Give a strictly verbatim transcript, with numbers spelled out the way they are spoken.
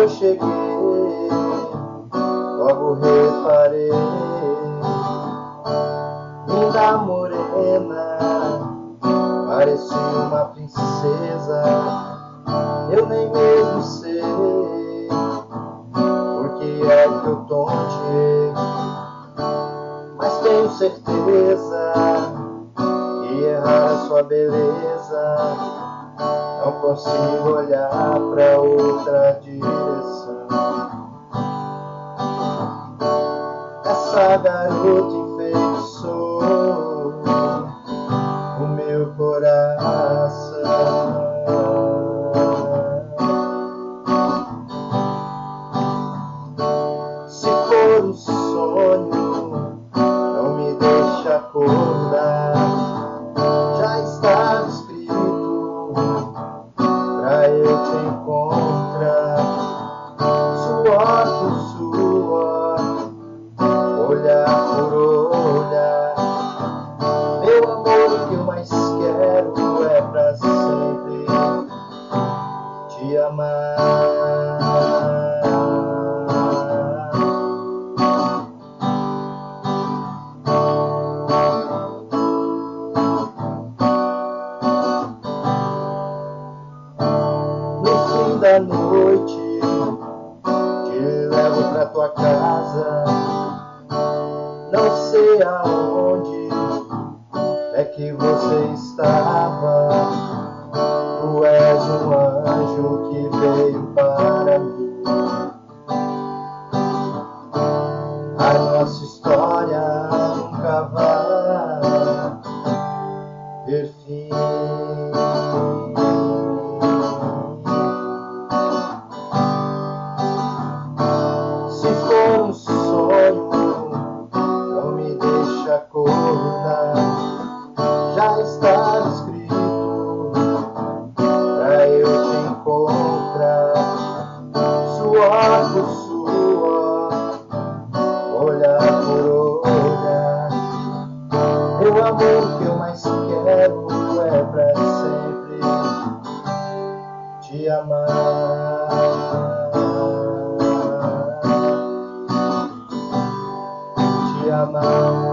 cheguei, logo reparei, linda morena, parecia uma princesa. Eu nem mesmo sei por que é que eu tonteei, mas tenho certeza que errar a sua beleza, não consigo olhar pra outra direção. Essa garota enfeitiçou o meu coração. Se for um sonho, não me deixe acordar. Já estava escrito pra eu te encontrar. Suor por suor, olhar por olhar. Meu amor, o que eu mais quero é pra sempre te amar. No fim da noite, te levo pra tua casa. Não sei aonde é que você estava. Tu és um anjo que veio para mim. A nossa história nunca vai ter fim. Se for um sonho, não me deixa acordar. Já está escrito pra eu te encontrar. Suor por suor, olhar por olhar. Meu amor, o que eu mais quero é pra sempre te amar. Te amar.